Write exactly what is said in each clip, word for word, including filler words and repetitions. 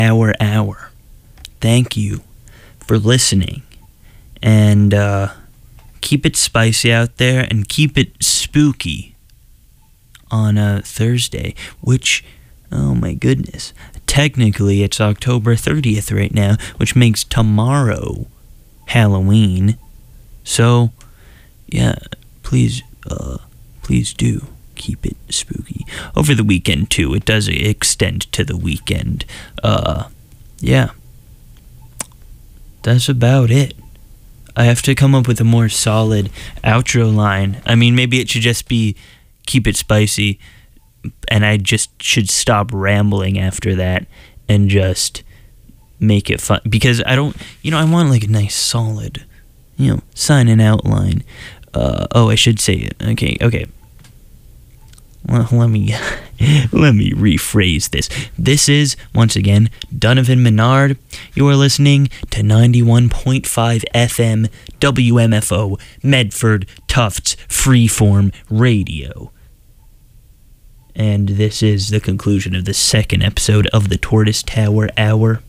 Tower Hour. Thank you for listening. And uh, keep it spicy out there and keep it spooky on a Thursday, which, oh my goodness, technically it's October thirtieth right now, which makes tomorrow Halloween. So, yeah, please, uh, please do keep it spooky. Over the weekend, too. It does extend to the weekend. Uh, yeah. That's about it. I have to come up with a more solid outro line. I mean, maybe it should just be keep it spicy, and I just should stop rambling after that and just make it fun. Because I don't, you know, I want like a nice solid, you know, signing out line. Uh, oh, I should say it. Okay, okay. Well, let me let me rephrase this. This is, once again, Donovan Menard. You are listening to ninety-one point five F M W M F O, Medford Tufts Freeform Radio. And this is the conclusion of the second episode of the Tortoise Tower Hour.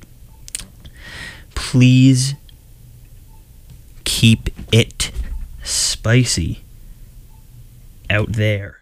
Please keep it spicy out there.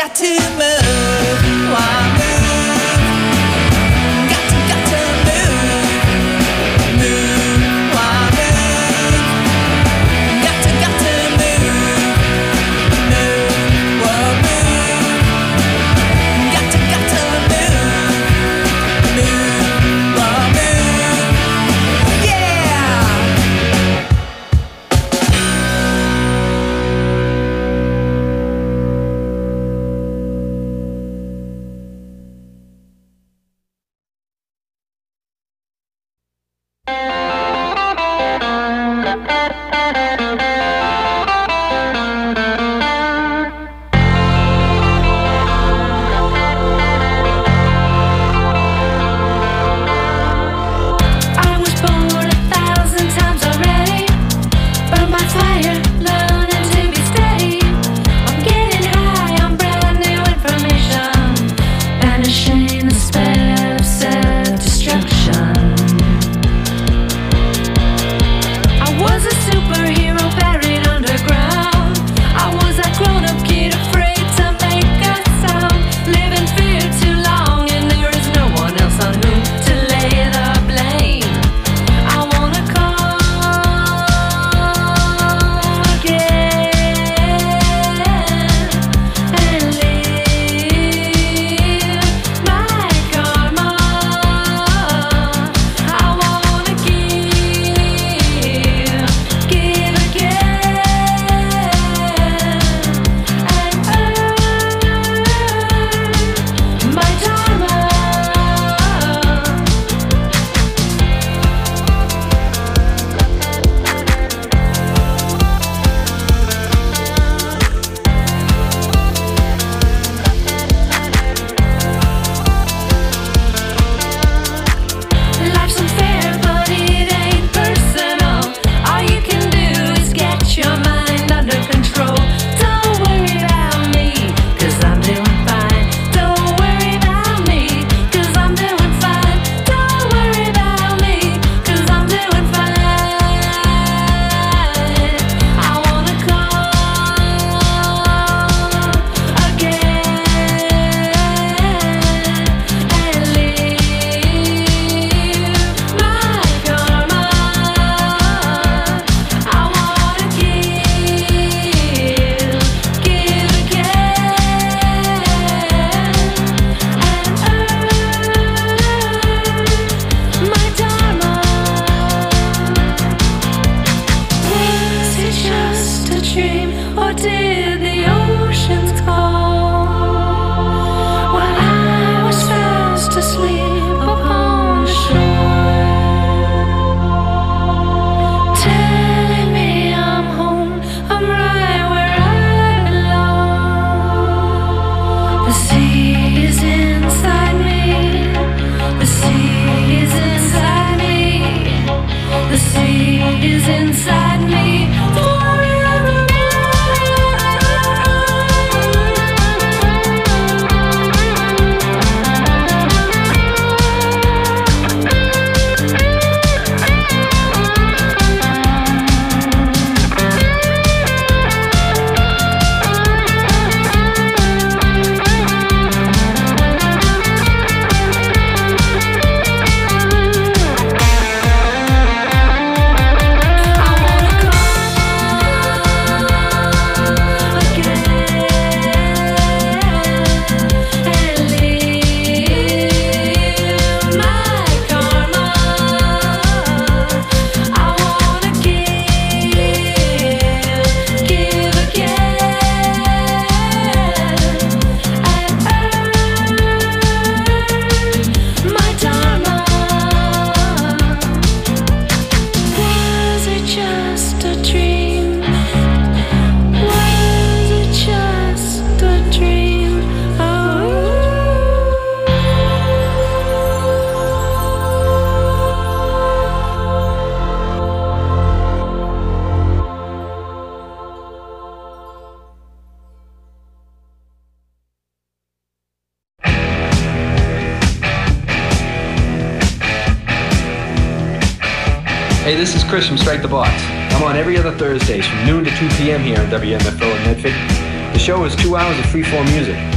Hey, this is Chris from Strike the Box. I'm on every other Thursdays from noon to two p.m. here on W M F O in Medford. The show is two hours of freeform music.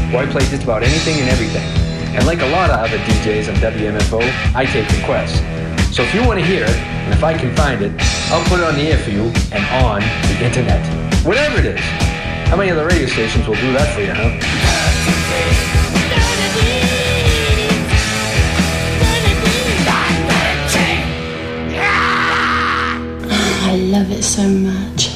where I play just about anything and everything. And like a lot of other D Js on W M F O, I take requests. So if you want to hear it, and if I can find it, I'll put it on the air for you and on the internet. Whatever it is. How many other radio stations will do that for you, huh? I love it so much.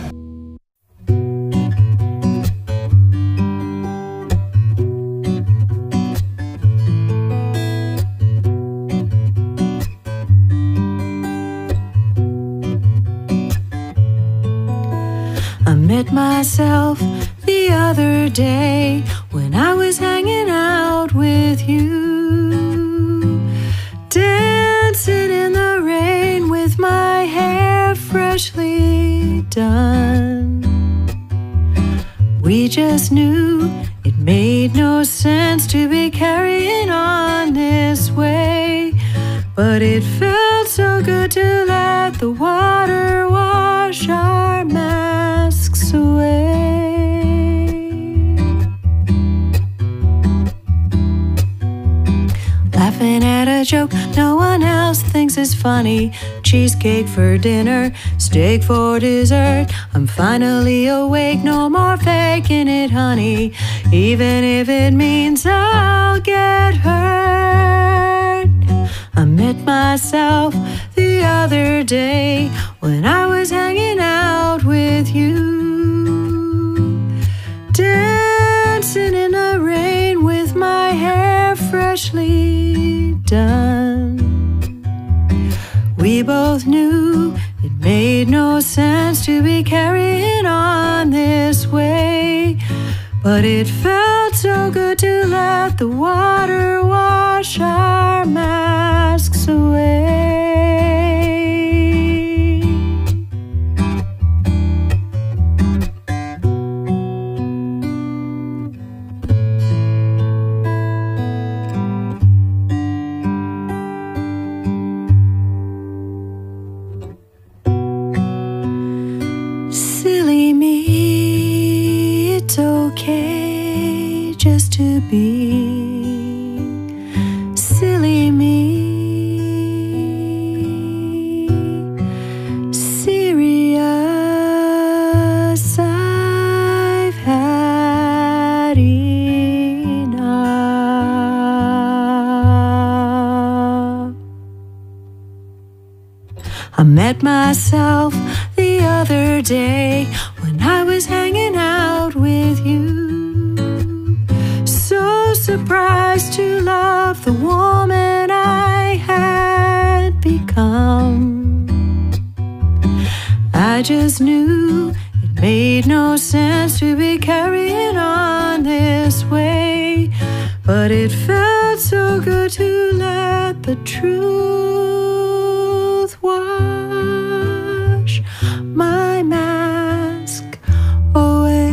I met myself the other day when I was hanging out with you, dancing in the rain with my hair freshly done. We just knew it made no sense to be carrying on this way, but it felt so good to let the water wash our masks away. Laughing at a joke no one else thinks is funny. Cheesecake for dinner, steak for dessert. I'm finally awake, no more faking it, honey, even if it means I'll get hurt. I met myself the other day when I was hanging out with you, dancing in the rain with my hair freshly done. We both knew it made no sense to be carrying on this way, but it felt so good to let the water wash our masks away. Silly me, it's okay just to be silly me. Serious, I've had enough. I met myself the other day when I was hanging out with you, so surprised to love the woman I had become. I just knew it made no sense to be carrying on this way, but it felt so good to let the truth wash my mask away.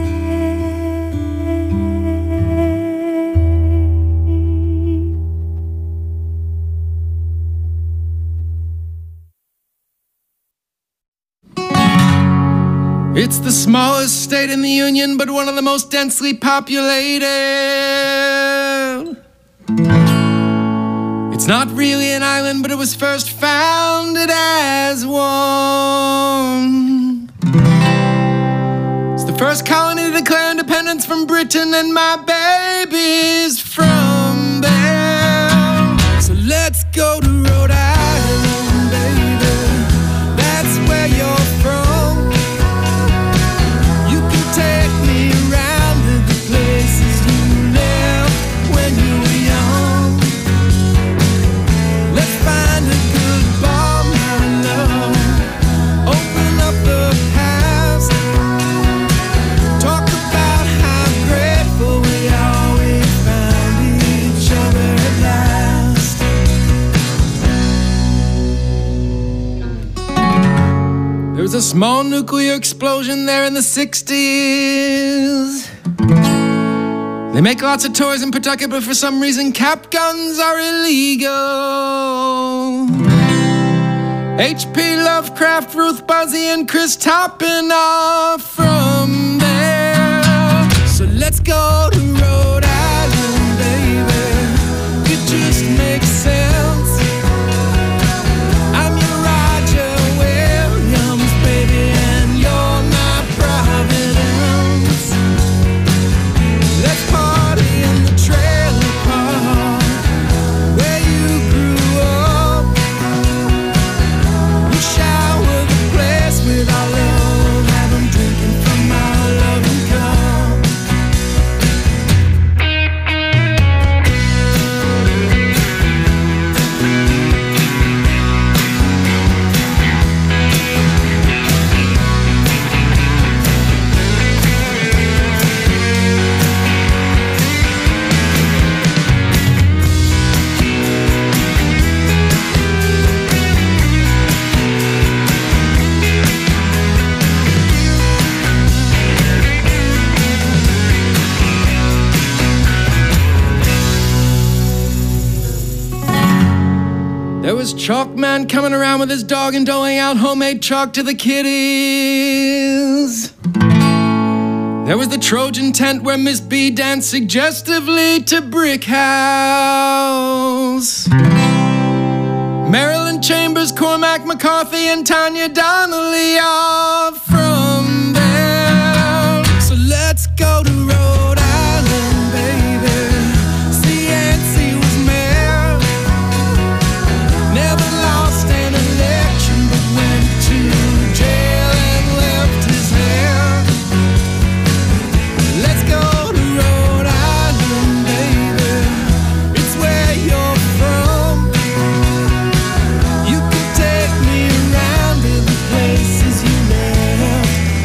It's the smallest state in the Union, but one of the most densely populated. It's not really an island, but it was first founded as one. It's the first colony to declare independence from Britain, and my baby's from there. So let's go to Rhode Island, baby. That's where you're from. You can take me around to the places you left when you were young. Let's find a good bar, my love. Open up the past. Talk about how grateful we always found each other at last. There was a small nuclear explosion there in the sixties. They make lots of toys in Pawtucket, but for some reason cap guns are illegal. H P Lovecraft, Ruth Buzzy, and Chris Toppin are from there. So let's go to Rhode was Chalk Man coming around with his dog and doling out homemade chalk to the kiddies. There was the Trojan tent where Miss B danced suggestively to Brick House. Marilyn Chambers, Cormac McCarthy, and Tanya Donnelly are from there. So let's go to Rhode Island, baby. See, Yancey was mayor. Never lost an election, but went to jail and left his hair. Let's go to Rhode Island, baby. It's where you're from. You can take me around to the places you left.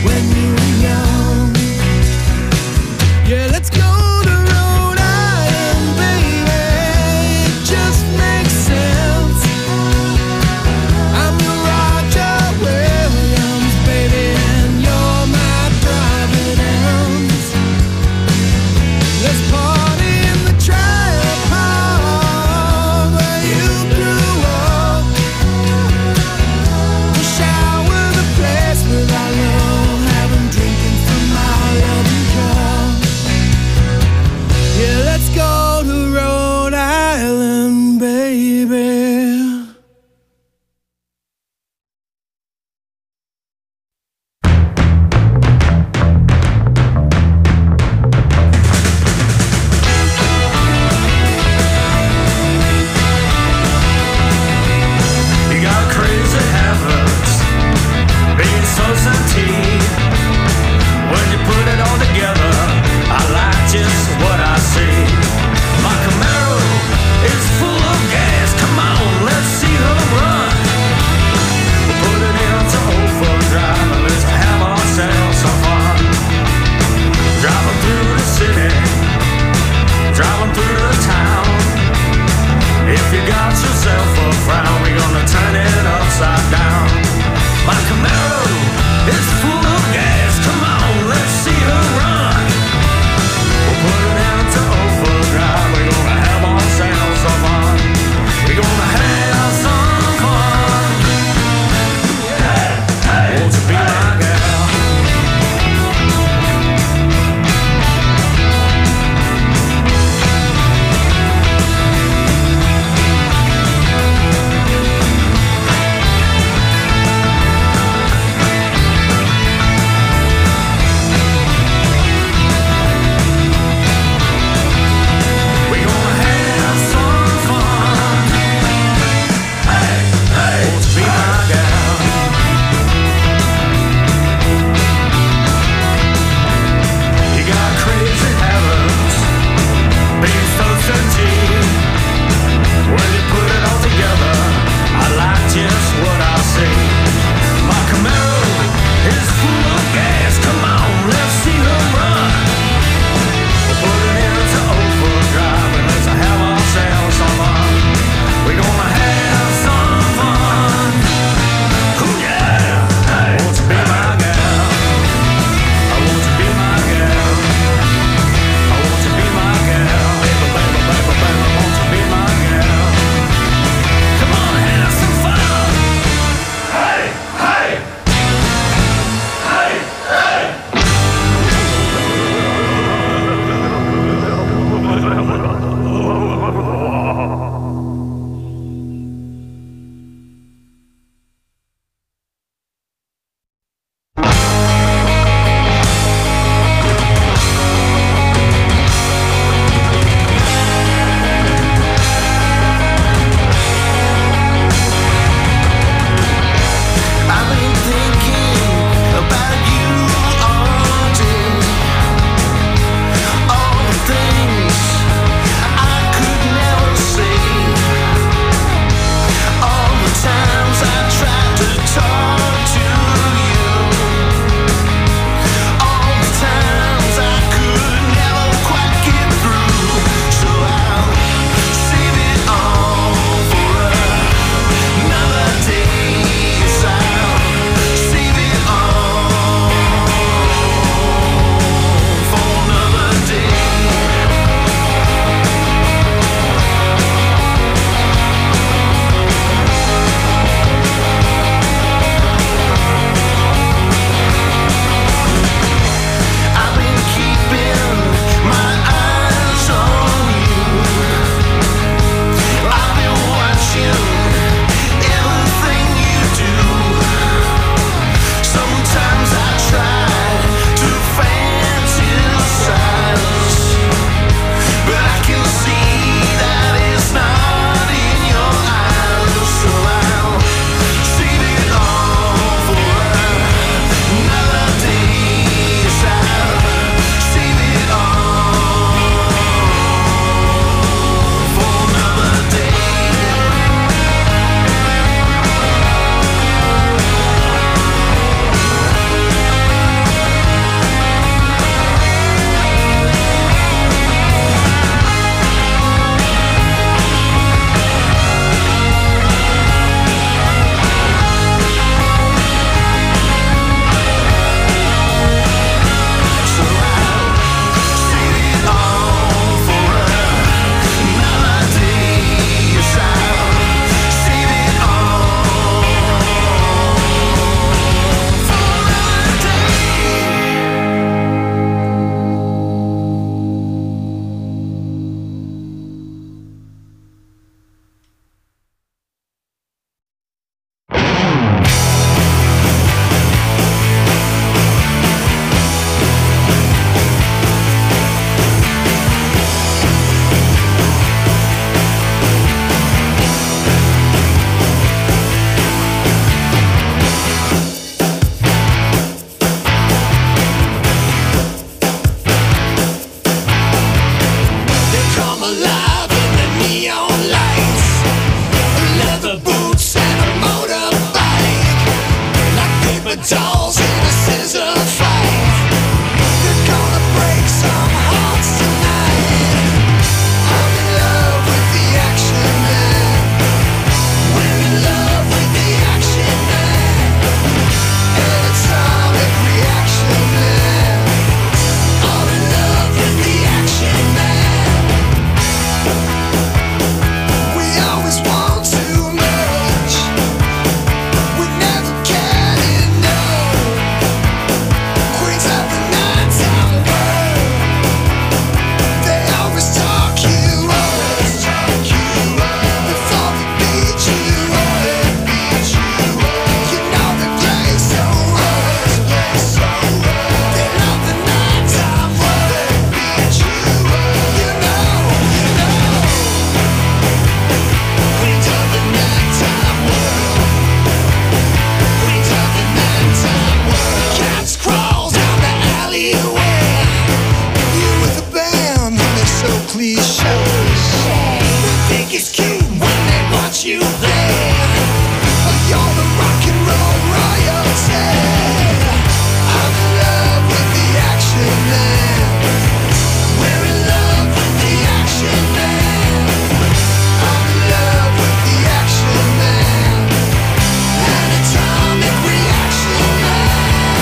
cliche. They think it's cute when they watch you play. You're the rock and roll royalty. I'm in love with the action man. We're in love with the action man. I'm in love with the action man. An atomic reaction man.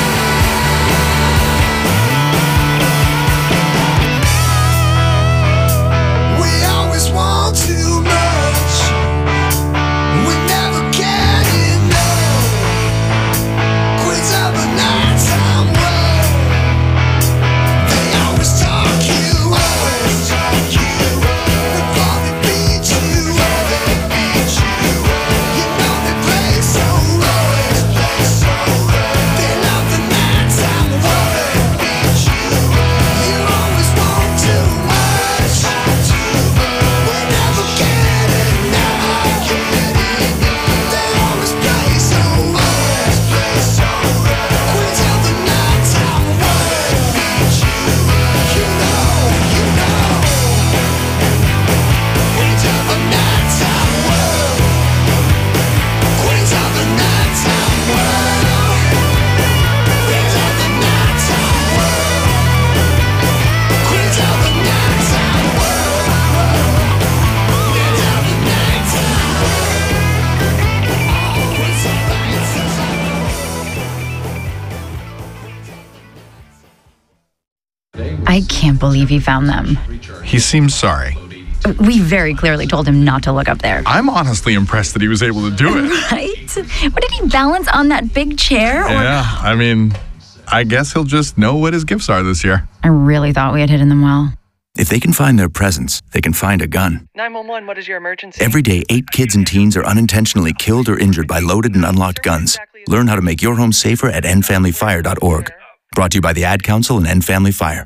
We always want too much. We never get enough. Queens of the nighttime world. They always talk you up. Before they beat you up. You know they play so rough. They love the nighttime world. You always want too much. We never get enough. They always play so rough. Queens of the nighttime world. You know, you know. Queens of the nighttime world. Queens of the nighttime world. Queens of the nighttime world. Queens of the nighttime world. Queens of the nighttime world. Queens of the I can't believe he found them. He seems sorry. We very clearly told him not to look up there. I'm honestly impressed that he was able to do it. Right? What, did he balance on that big chair? Or... Yeah, I mean, I guess he'll just know what his gifts are this year. I really thought we had hidden them well. If they can find their presents, they can find a gun. nine one one, what is your emergency? Every day, eight kids and teens are unintentionally killed or injured by loaded and unlocked guns. Learn how to make your home safer at end family fire dot org. Brought to you by the Ad Council and End Family Fire.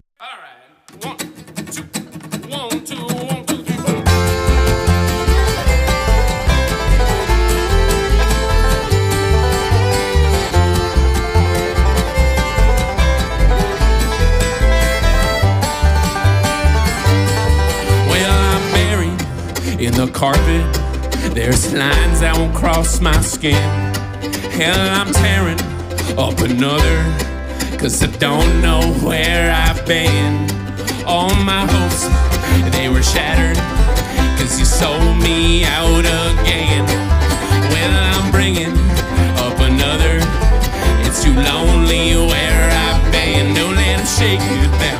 Well, I'm buried in the carpet. There's lines that won't cross my skin. Hell, I'm tearing up another, 'cause I don't know where I've been. All my hopes, they were shattered, 'cause you sold me out again. Well, I'm bringing up another. It's too lonely where I've been. Don't let them shake you down.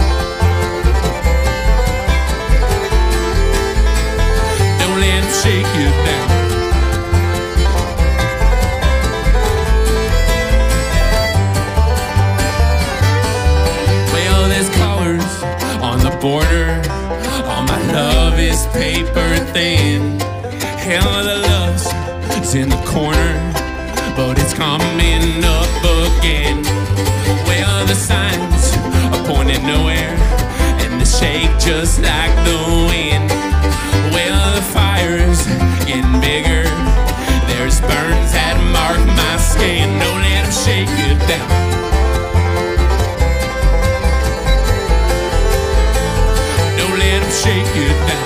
Don't let them shake you down. Well, there's colors on the border. All my love is paper thin. Hell, the lust is in the corner, but it's coming up again. Well, the signs are pointing nowhere, and they shake just like the wind. Well, the fire's getting bigger. There's burns that mark my skin. Don't let them shake you down. Don't let them shake you down.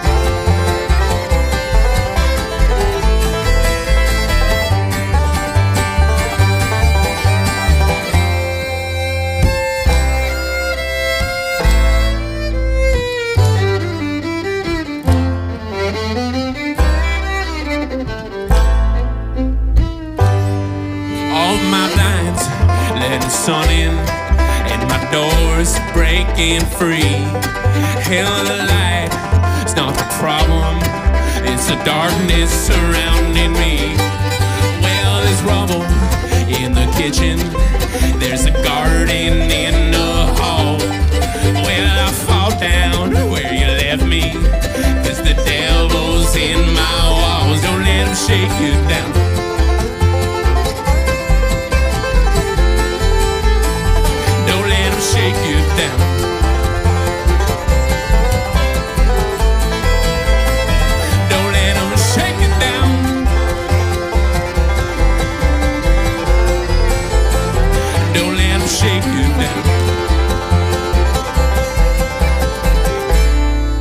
All my blinds let the sun in, and my doors breaking free. Hell, the light, it's not the problem, it's the darkness surrounding me. Well, there's rubble in the kitchen, there's a garden in the hall. Well, I fall down where you left me, 'cause the devil's in my walls. Don't let him shake you down. Don't let him shake you down. Don't let him shake you down. Don't let him shake you down.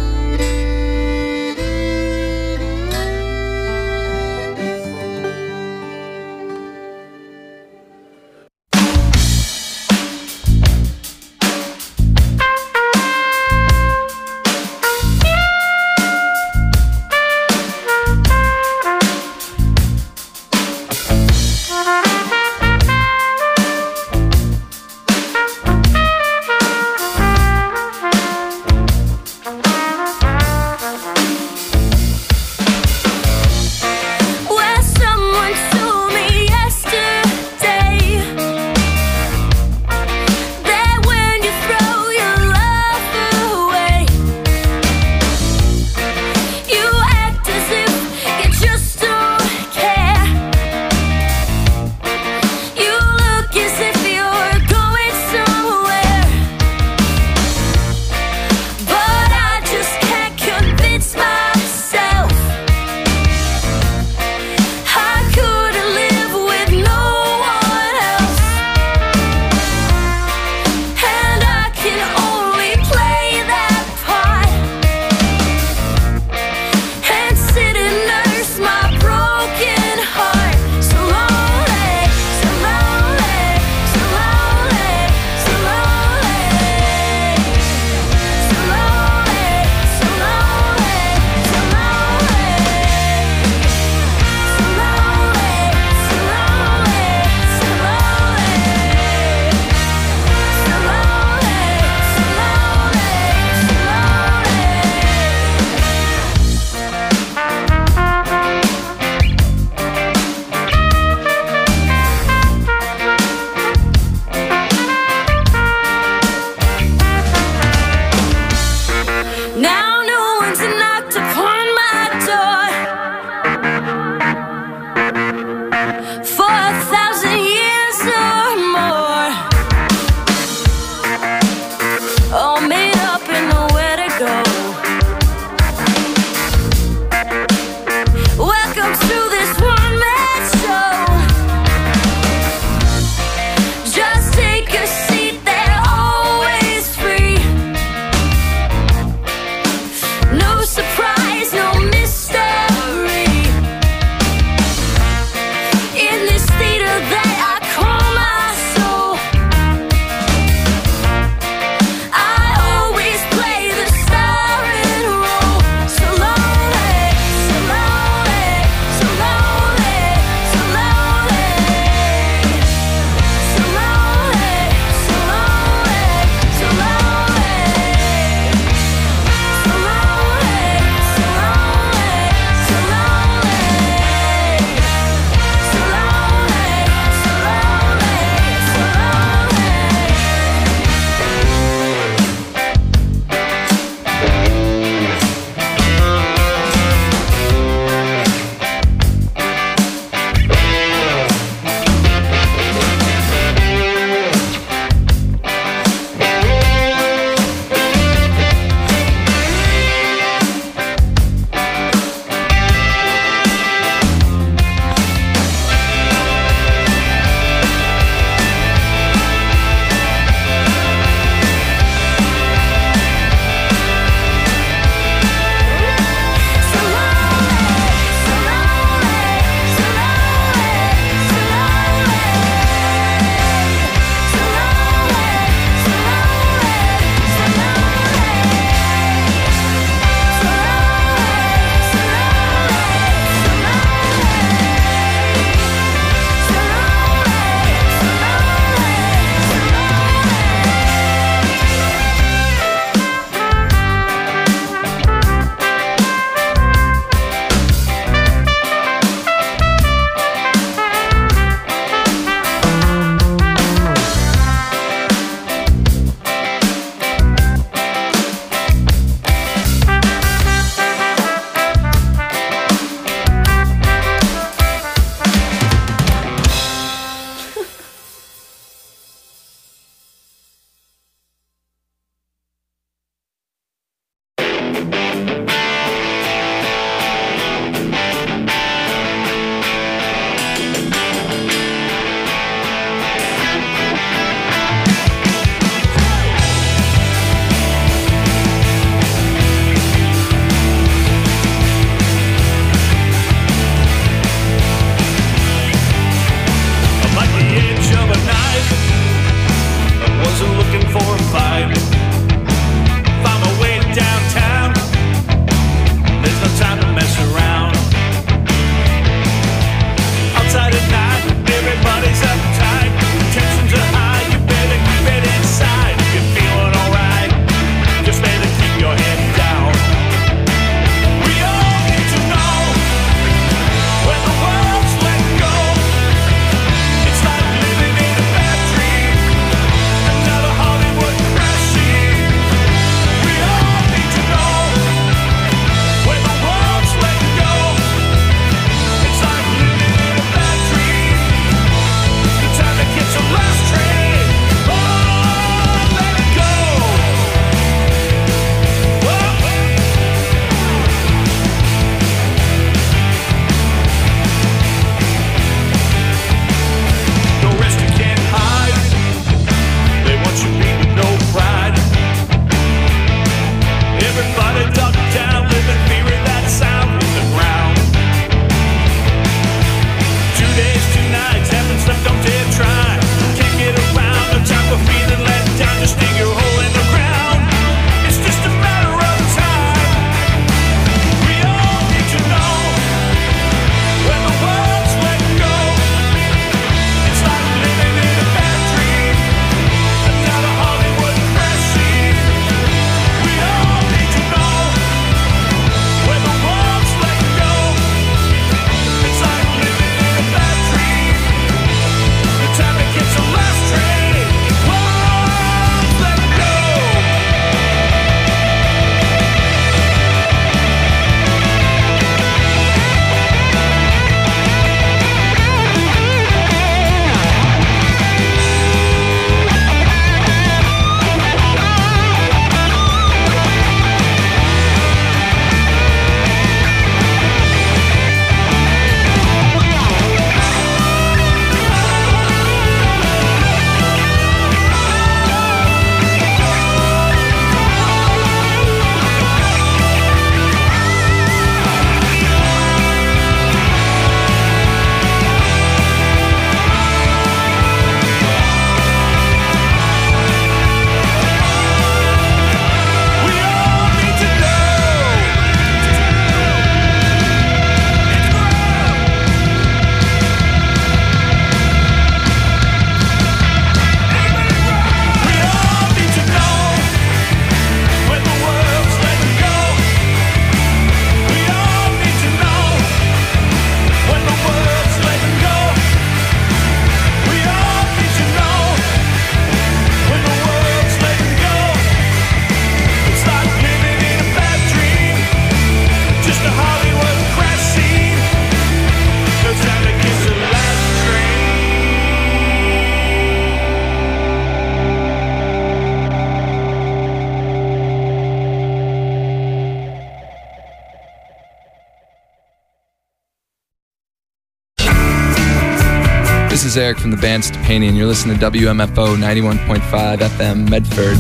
This is Eric from the band Stepani, and you're listening to W M F O ninety-one point five F M Medford.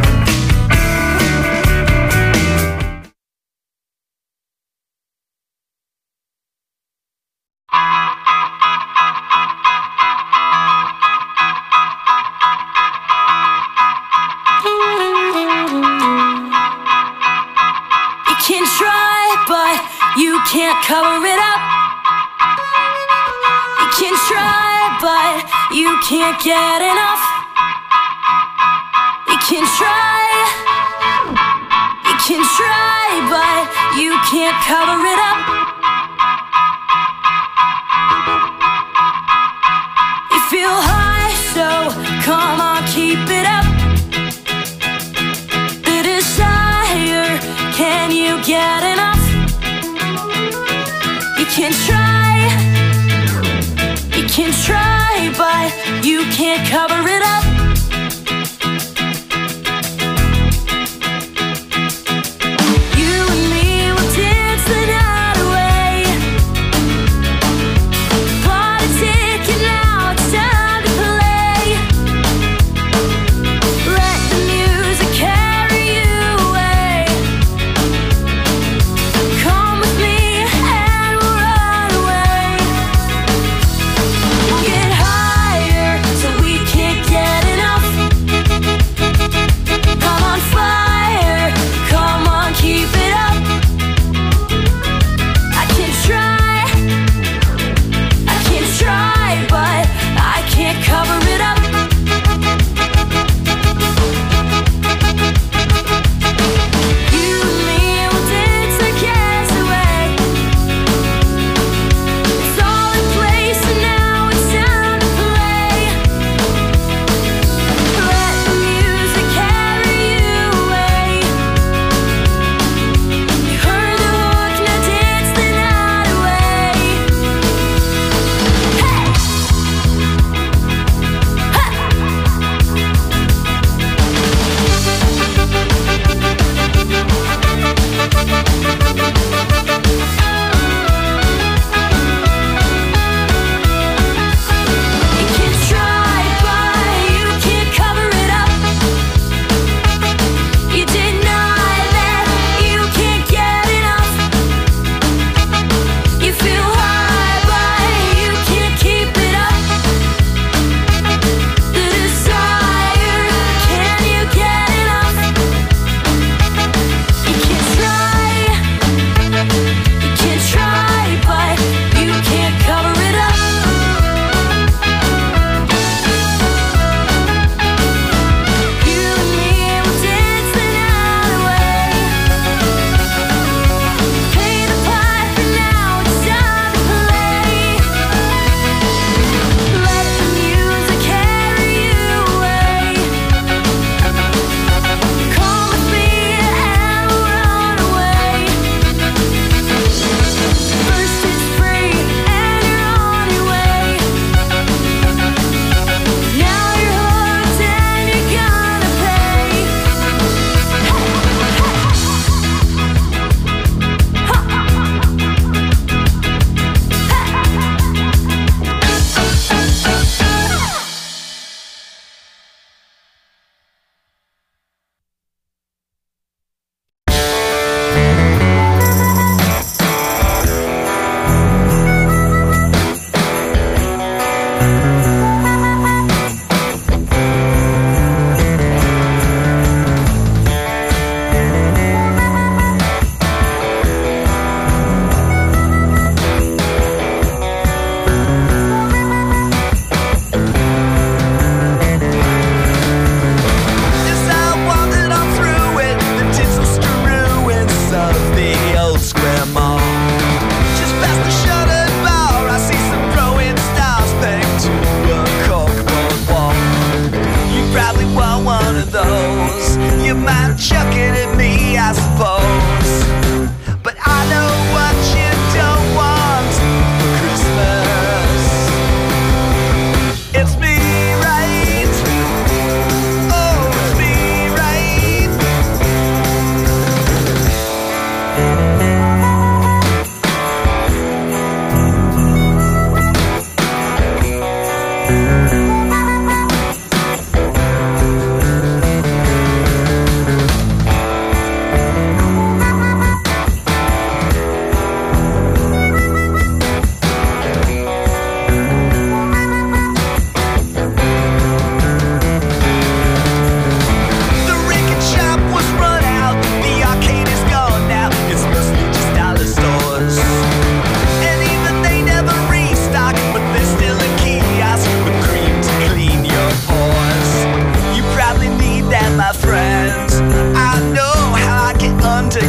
Can't cover it up. You can try, but you can't get enough. You can try, you can try, but you can't cover it up. You feel high, so come on, keep it up. The desire, can you get enough? You can try, you can try, but you can't cover it up. You and me will dance the night away. Clock is ticking now, it's time to play. Let the music carry you away. Come with me. Get higher so we can't get it.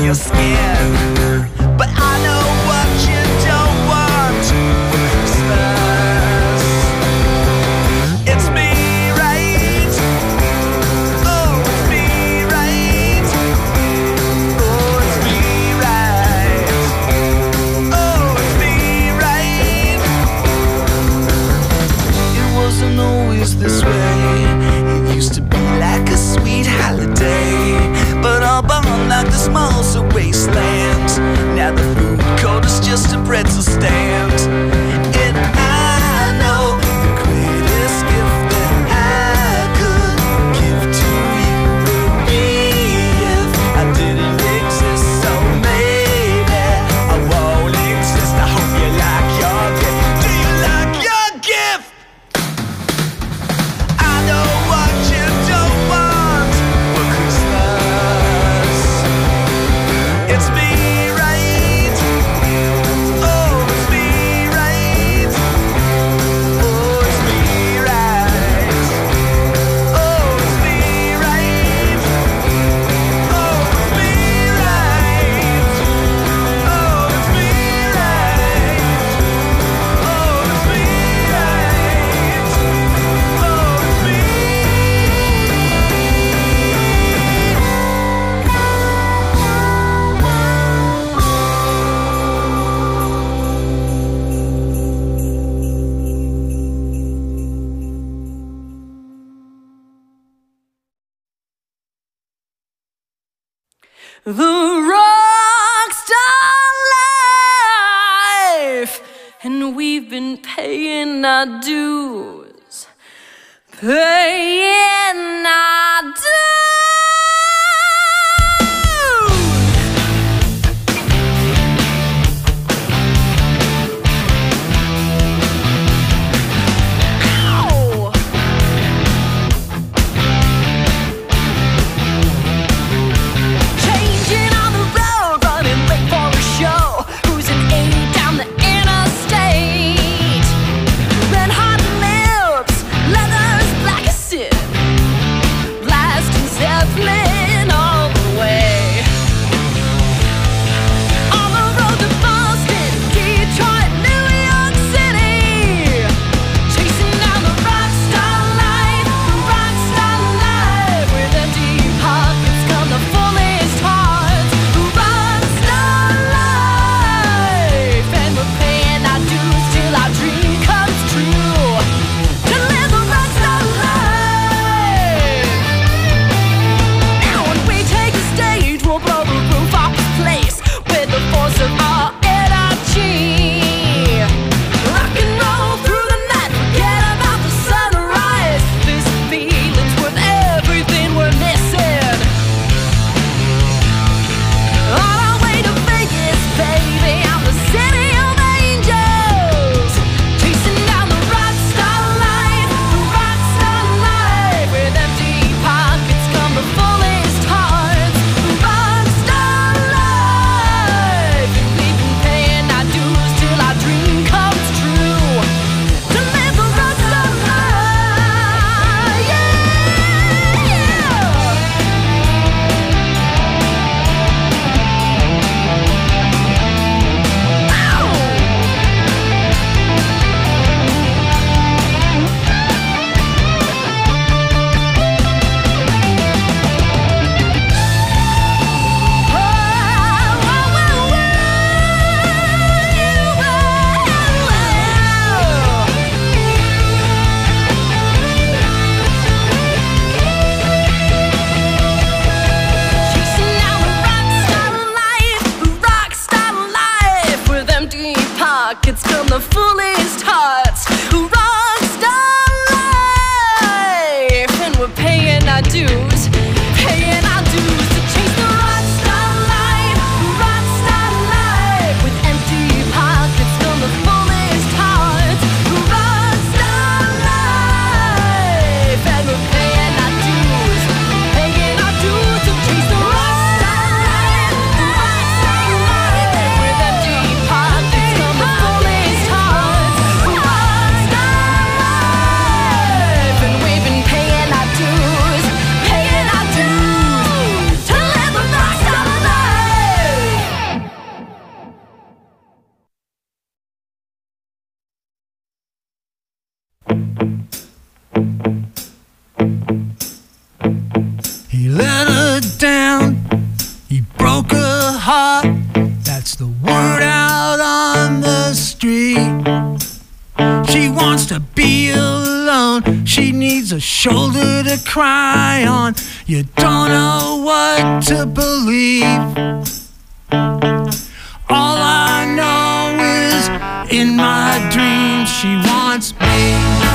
your skin. But I know what you don't want for Christmas. It's me, right? Oh, it's me, right? Oh, it's me, right? Oh, it's me, right? It wasn't always this way. It used to be like a sweet holiday, but all burned like the smalls of wastelands. Now the food court is just a pretzel stand. And I know the greatest gift that I could give to you would be if I didn't exist. So maybe I won't exist. I hope you like your gift. Do you like your gift? I know what you don't want for Christmas. It's me, right? Oh, it's me, right? Oh, it's me, right? Oh, it's me, right? Oh, it's me, right? Oh, it's me, right? Oh, it's me, right? Oh, it's me. The rockstar life, and we've been paying our dues, paying our dues. Ow! Changing on the road, running late for a show. Who's an eight down the interstate? Red hot lips, leathers black as sin. shoulder to cry on. You don't know what to believe. All I know is in my dreams she wants me.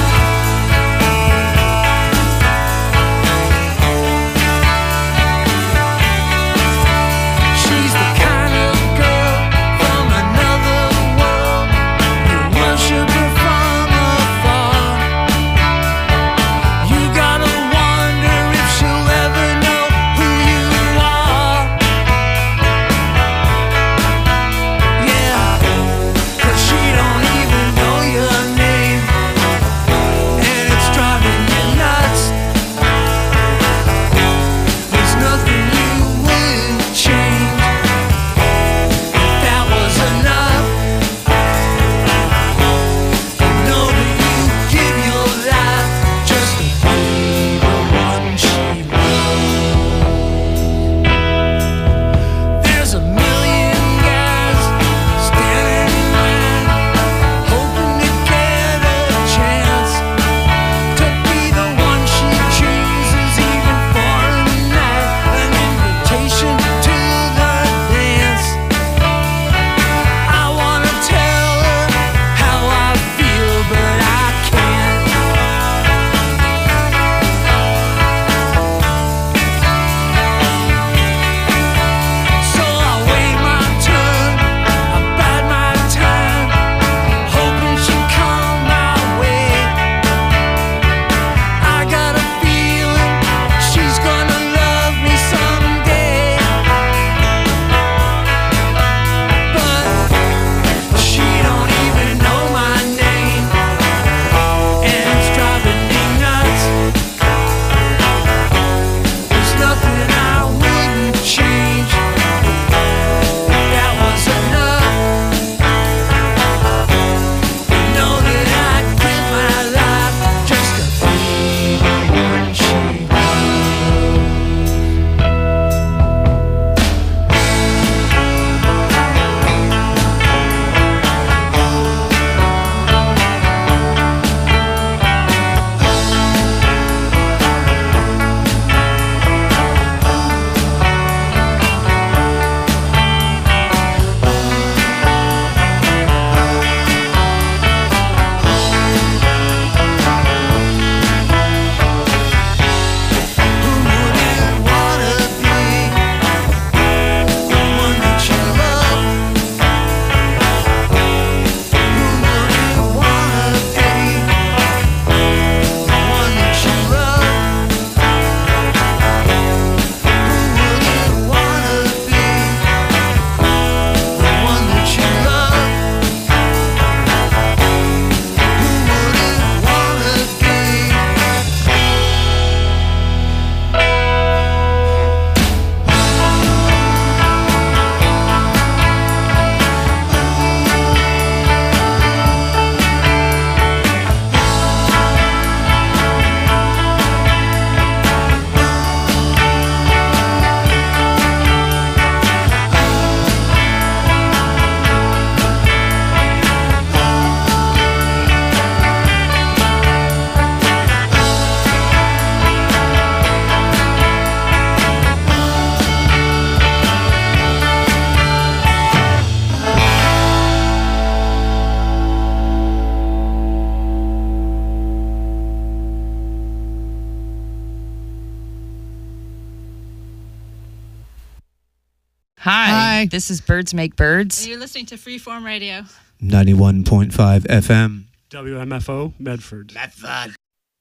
Hi, Hi, this is Birds Make Birds. And you're listening to Freeform Radio. ninety-one point five F M. W M F O, Medford. Medford.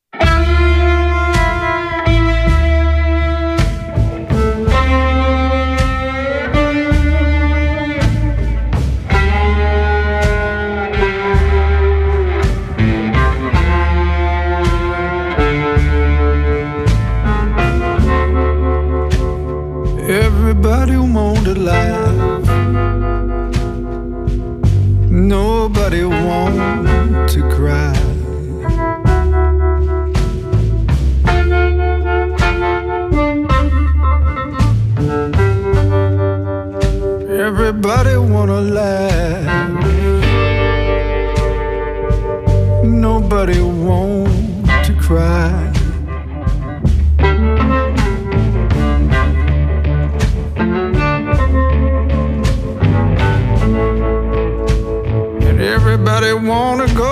Everybody wanted laugh. Nobody want to cry. Everybody wanna laugh. Nobody want to cry. really wanna go.